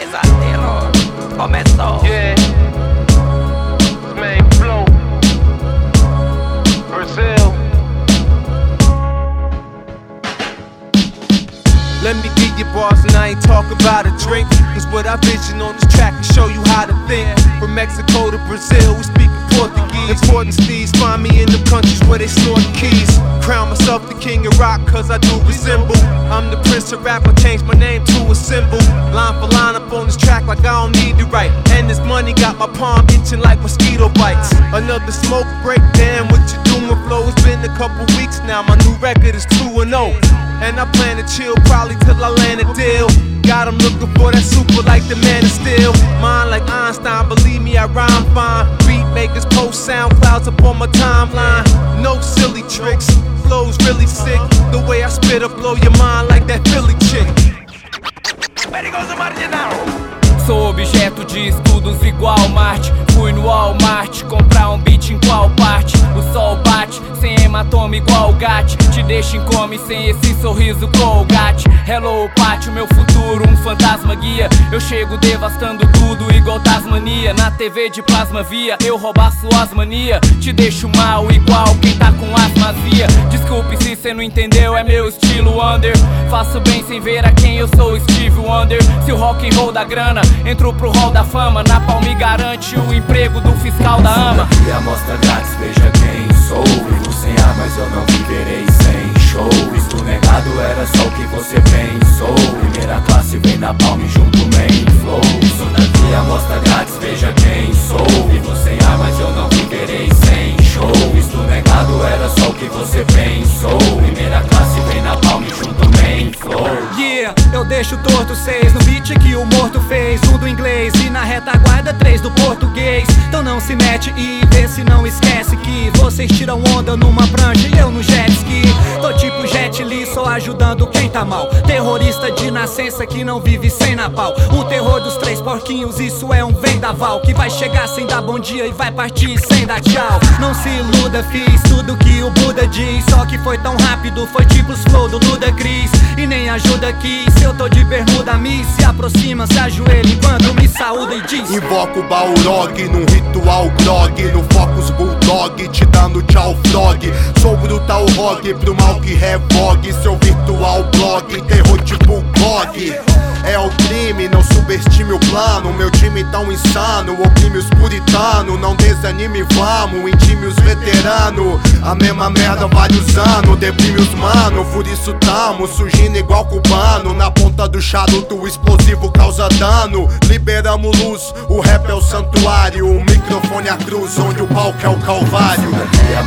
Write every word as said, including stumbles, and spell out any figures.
pesadelo começou. Yeah, main flow, Brazil. Let me get your bars and I ain't talk about a drink. Cause what I vision on this track can show you how to think. From Mexico to Brazil, we speak Portuguese. Important steeds find me in the countries where they snort keys. Crown myself the king of rock cause I do resemble. I'm the prince of rap, I changed my name to a symbol. Line for line up on this track like I don't need to write. And this money got my palm itching like mosquito bites. Another smoke break, damn what you doing flow. It's been a couple weeks now, my new record is two and oh. And I plan to chill probably till I land a deal. Got them looking for that super like the Man of Steel. Mine like Einstein, believe me I rhyme fine. Beat makers post sound clouds up on my timeline. No silly tricks, flows really sick. The way I spit up blow your mind like that Philly chick. Perigoso marginal. Sou objeto de estudos igual Marte. Fui no Walmart comprar um beat em qual parte? O sol bate, sem hematoma igual Gat. Te deixa em come sem esse sorriso Colgate. Hello pátio, meu futuro, um fantasma guia. Eu chego devastando tudo igual Tasmania. Na T V de plasma via, eu roubar suas mania. Te deixo mal igual quem tá com asmazia. Desculpe se cê não entendeu, é meu estilo under. Faço bem sem ver a quem eu sou, Steve Wonder. Se o rock and roll da grana, entro pro hall da fama. Na palma me garante o emprego do fiscal da ama. Aqui a amostra grátis, veja quem sou. Vivo sem ar, mas eu não viverei sem show. Isto negado era só o que você pensou. Primeira classe vem na palma e junto main flow. Sou daqui a amostra grátis, veja quem sou. Vivo sem ar, mas eu não viverei sem show. Isto negado era só o que você pensou. Primeira classe vem na palma e junto main flow. Yeah, eu deixo torto seis no beat que o morto fez. Um do inglês e na retaguarda três do português. Então não se mete e vê se não esquece que vocês tiram onda numa prancha e eu no jet ski. Tô tipo Jet Li, só ajudando quem tá mal. Terrorista de nascença que não vive sem napau. O terror dos três porquinhos, isso é um vendaval que vai chegar sem dar bom dia e vai partir sem dar tchau. Não se iluda, fiz tudo que o Buda diz. Só que foi tão rápido, foi tipo os flow do Ludacris. E nem ajuda aqui, se eu tô de bermuda me se aproxima, se ajoelha enquanto me saúda e diz: invoco o Balrog num ritual grog. No Focus Bulldog, te dando tchau frog. Sou brutal rock pro mal que revogue. Seu virtual blog, terror tipo blog. É o crime, não subestime o plano. Meu time tão insano, oprime os puritanos. Não desanime, vamos, intime os veteranos. A mesma merda vários anos, deprime os mano. Por isso tamo surgindo igual cubano. Na ponta do charuto o explosivo causa dano. Liberamos luz, o rap é o santuário. O microfone é a cruz, onde o palco é o calvário. Aqui